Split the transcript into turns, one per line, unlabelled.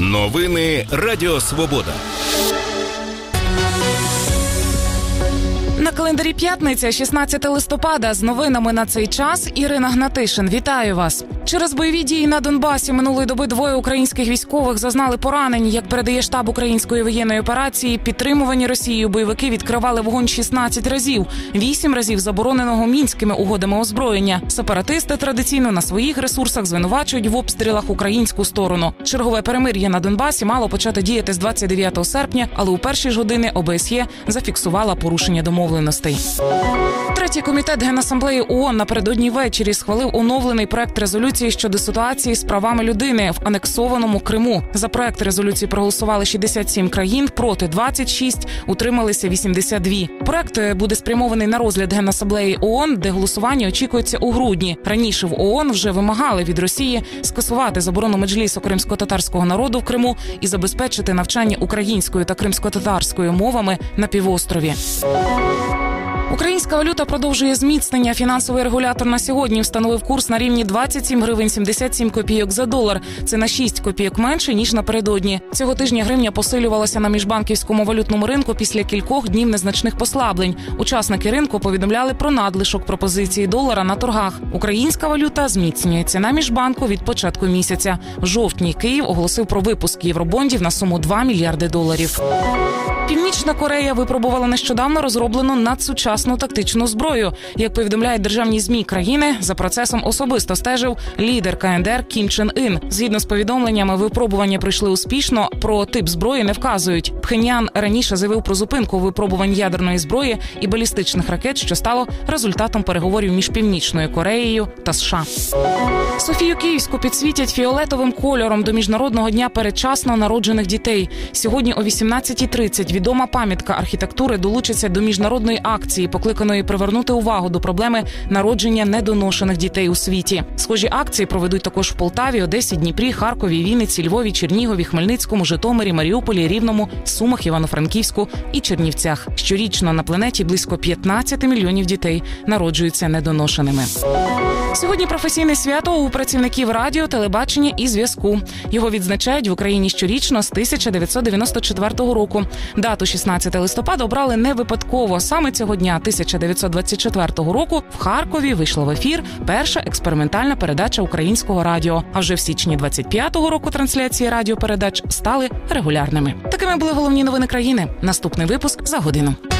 Новини Радіо Свобода.
На календарі п'ятниця, 16 листопада. З новинами на цей час Ірина Гнатишин. Вітаю вас. Через бойові дії на Донбасі минулої доби двоє українських військових зазнали поранень. Як передає штаб української воєнної операції, підтримувані Росією бойовики відкривали вогонь 16 разів. 8 разів забороненого Мінськими угодами озброєння. Сепаратисти традиційно на своїх ресурсах звинувачують в обстрілах українську сторону. Чергове перемир'я на Донбасі мало почати діяти з 29 серпня, але у перші ж години ОБСЄ зафіксувала порушення домовленостей. Третій комітет Генасамблеї ООН напередодні ввечері схвалив оновлений проект резолюції щодо ситуації з правами людини в анексованому Криму. За проект резолюції проголосували 67 країн, проти 26, утрималися 82. Проект буде спрямований на розгляд Генасамблеї ООН, де голосування очікується у грудні. Раніше в ООН вже вимагали від Росії скасувати заборону меджлісу кримсько-татарського народу в Криму і забезпечити навчання українською та кримсько-татарською мовами на півострові. Українська валюта продовжує зміцнення. Фінансовий регулятор на сьогодні встановив курс на рівні 27 гривень 77 копійок за долар. Це на 6 копійок менше, ніж напередодні. Цього тижня гривня посилювалася на міжбанківському валютному ринку після кількох днів незначних послаблень. Учасники ринку повідомляли про надлишок пропозиції долара на торгах. Українська валюта зміцнюється на міжбанку від початку місяця. В жовтні Київ оголосив про випуск євробондів на суму 2 мільярди доларів. Північна Корея випробувала нещодавно розроблену надсучасну тактичну зброю. Як повідомляють державні ЗМІ країни, за процесом особисто стежив лідер КНДР Кім Чен Ін. Згідно з повідомленнями, випробування пройшли успішно, про тип зброї не вказують. Пхеньян раніше заявив про зупинку випробувань ядерної зброї і балістичних ракет, що стало результатом переговорів між Північною Кореєю та США. Софію Київську підсвітять фіолетовим кольором до Міжнародного дня передчасно народжених дітей. Сьогодні о 18:30 відома пам'ятка архітектури долучиться до міжнародної акції, покликаної привернути увагу до проблеми народження недоношених дітей у світі. Схожі акції проведуть також в Полтаві, Одесі, Дніпрі, Харкові, Вінниці, Львові, Чернігові, Хмельницькому, Житомирі, Маріуполі, Рівному, Сумах, Івано-Франківську і Чернівцях. Щорічно на планеті близько 15 мільйонів дітей народжуються недоношеними. Сьогодні професійне свято у працівників радіо, телебачення і зв'язку. Його відзначають в Україні щорічно з 1994 року. Дату 16 листопада обрали не випадково. Саме цього дня 1924 року в Харкові вийшла в ефір перша експериментальна передача українського радіо. А вже в січні 25-го року трансляції радіопередач стали регулярними. Такими були головні новини країни. Наступний випуск за годину.